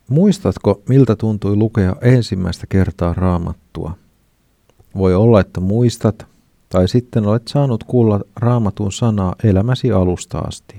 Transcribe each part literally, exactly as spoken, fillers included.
Muistatko, miltä tuntui lukea ensimmäistä kertaa Raamattua? Voi olla, että muistat, tai sitten olet saanut kuulla Raamatun sanaa elämäsi alusta asti.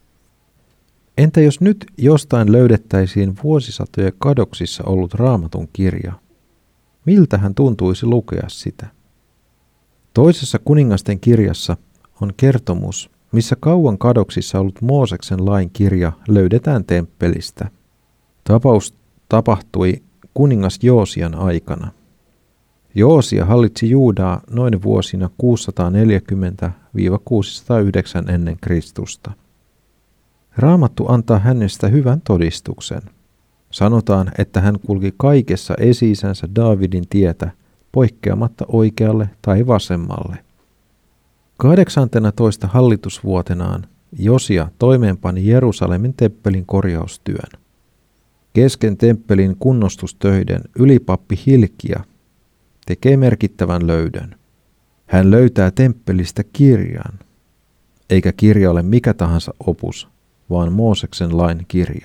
Entä jos nyt jostain löydettäisiin vuosisatojen kadoksissa ollut Raamatun kirja? Miltähän tuntuisi lukea sitä? Toisessa kuningasten kirjassa on kertomus, missä kauan kadoksissa ollut Mooseksen lain kirja löydetään temppelistä. Tapaus tapahtui kuningas Joosian aikana. Joosia hallitsi Juudaa noin vuosina kuusisataaneljäkymmentä kuusisataayhdeksän ennen Kristusta. Raamattu antaa hänestä hyvän todistuksen. Sanotaan, että hän kulki kaikessa esi-isänsä Daavidin tietä, poikkeamatta oikealle tai vasemmalle. kahdeksantenatoista hallitusvuotenaan Josia toimeenpani Jerusalemin temppelin korjaustyön. Kesken temppelin kunnostustöiden ylipappi Hilkia tekee merkittävän löydön. Hän löytää temppelistä kirjan, eikä kirja ole mikä tahansa opus, vaan Mooseksen lain kirja.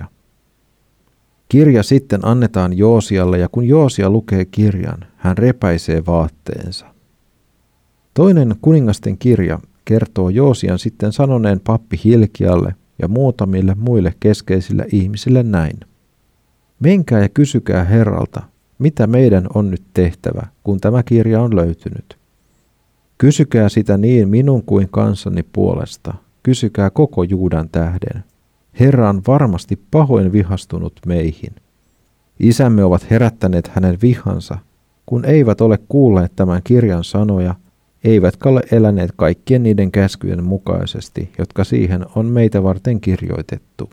Kirja sitten annetaan Joosialle, ja kun Joosia lukee kirjan, hän repäisee vaatteensa. Toinen kuningasten kirja kertoo Joosian sitten sanoneen pappi Hilkialle ja muutamille muille keskeisille ihmisille näin. Menkää ja kysykää Herralta, mitä meidän on nyt tehtävä, kun tämä kirja on löytynyt. Kysykää sitä niin minun kuin kansani puolesta, kysykää koko Juudan tähden. Herra on varmasti pahoin vihastunut meihin. Isämme ovat herättäneet hänen vihansa, kun eivät ole kuulleet tämän kirjan sanoja, eivätkä ole eläneet kaikkien niiden käskyjen mukaisesti, jotka siihen on meitä varten kirjoitettu.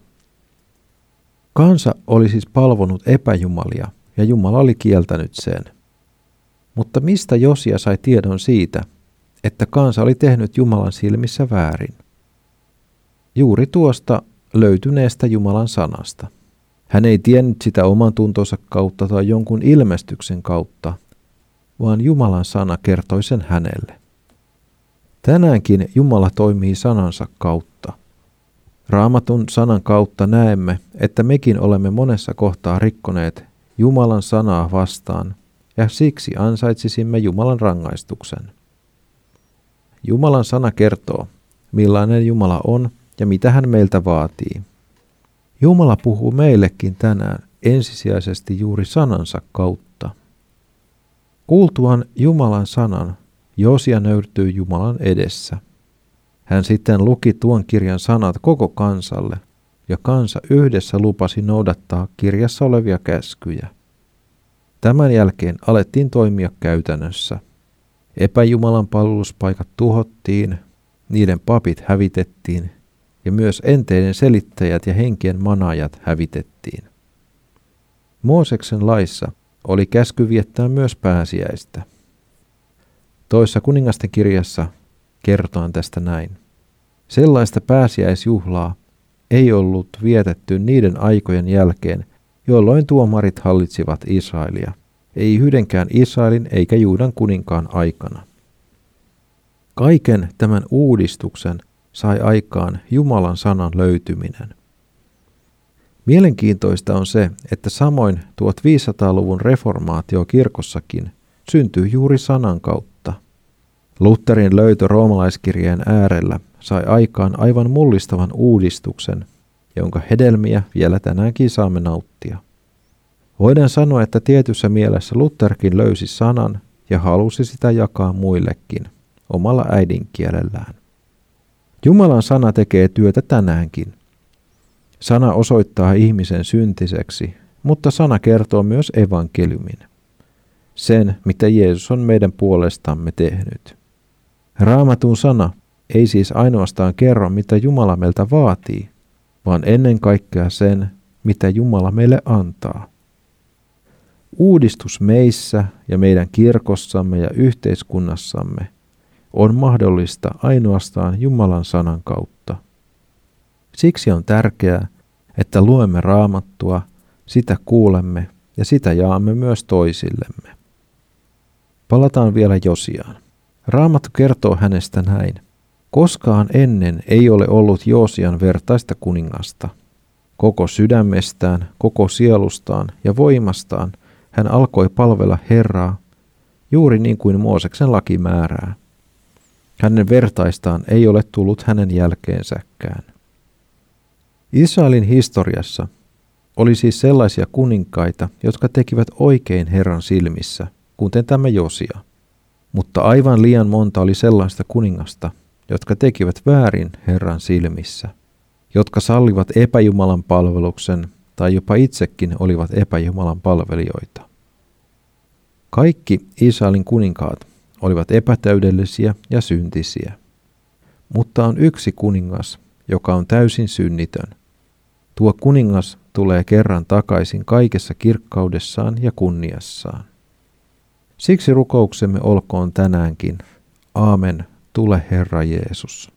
Kansa oli siis palvonut epäjumalia, ja Jumala oli kieltänyt sen. Mutta mistä Josia sai tiedon siitä, että kansa oli tehnyt Jumalan silmissä väärin? Juuri tuosta löytyneestä Jumalan sanasta. Hän ei tiennyt sitä oman tuntonsa kautta tai jonkun ilmestyksen kautta, vaan Jumalan sana kertoi sen hänelle. Tänäänkin Jumala toimii sanansa kautta. Raamatun sanan kautta näemme, että mekin olemme monessa kohtaa rikkoneet Jumalan sanaa vastaan, ja siksi ansaitsisimme Jumalan rangaistuksen. Jumalan sana kertoo, millainen Jumala on ja mitä hän meiltä vaatii. Jumala puhuu meillekin tänään ensisijaisesti juuri sanansa kautta. Kuultuaan Jumalan sanan, Josia nöyrtyi Jumalan edessä. Hän sitten luki tuon kirjan sanat koko kansalle, ja kansa yhdessä lupasi noudattaa kirjassa olevia käskyjä. Tämän jälkeen alettiin toimia käytännössä. Epäjumalan palveluspaikat tuhottiin, niiden papit hävitettiin, ja myös enteiden selittäjät ja henkien manaajat hävitettiin. Mooseksen laissa oli käsky viettää myös pääsiäistä. Toissa kuningasten kirjassa kertoen tästä näin. Sellaista pääsiäisjuhlaa ei ollut vietetty niiden aikojen jälkeen, jolloin tuomarit hallitsivat Israelia, ei yhdenkään Israelin eikä Juudan kuninkaan aikana. Kaiken tämän uudistuksen sai aikaan Jumalan sanan löytyminen. Mielenkiintoista on se, että samoin tuhatviisisataaluvun reformaatio kirkossakin syntyi juuri sanan kautta. Lutherin löytö roomalaiskirjeen äärellä sai aikaan aivan mullistavan uudistuksen, jonka hedelmiä vielä tänäänkin saamme nauttia. Voidaan sanoa, että tietyssä mielessä Lutherkin löysi sanan ja halusi sitä jakaa muillekin, omalla äidinkielellään. Jumalan sana tekee työtä tänäänkin. Sana osoittaa ihmisen syntiseksi, mutta sana kertoo myös evankeliumin. Sen, mitä Jeesus on meidän puolestamme tehnyt. Raamatun sana ei siis ainoastaan kerro, mitä Jumala meiltä vaatii, vaan ennen kaikkea sen, mitä Jumala meille antaa. Uudistus meissä ja meidän kirkossamme ja yhteiskunnassamme on mahdollista ainoastaan Jumalan sanan kautta. Siksi on tärkeää, että luemme Raamattua, sitä kuulemme ja sitä jaamme myös toisillemme. Palataan vielä Josiaan. Raamattu kertoo hänestä näin. Koskaan ennen ei ole ollut Joosian vertaista kuningasta. Koko sydämestään, koko sielustaan ja voimastaan hän alkoi palvella Herraa, juuri niin kuin Mooseksen laki määrää. Hänen vertaistaan ei ole tullut hänen jälkeensäkään. Israelin historiassa oli siis sellaisia kuninkaita, jotka tekivät oikein Herran silmissä, kuten tämä Josia. Mutta aivan liian monta oli sellaista kuningasta, jotka tekivät väärin Herran silmissä, jotka sallivat epäjumalan palveluksen tai jopa itsekin olivat epäjumalan palvelijoita. Kaikki Israelin kuninkaat olivat epätäydellisiä ja syntisiä. Mutta on yksi kuningas, joka on täysin synnitön. Tuo kuningas tulee kerran takaisin kaikessa kirkkaudessaan ja kunniassaan. Siksi rukouksemme olkoon tänäänkin. Aamen, tule Herra Jeesus.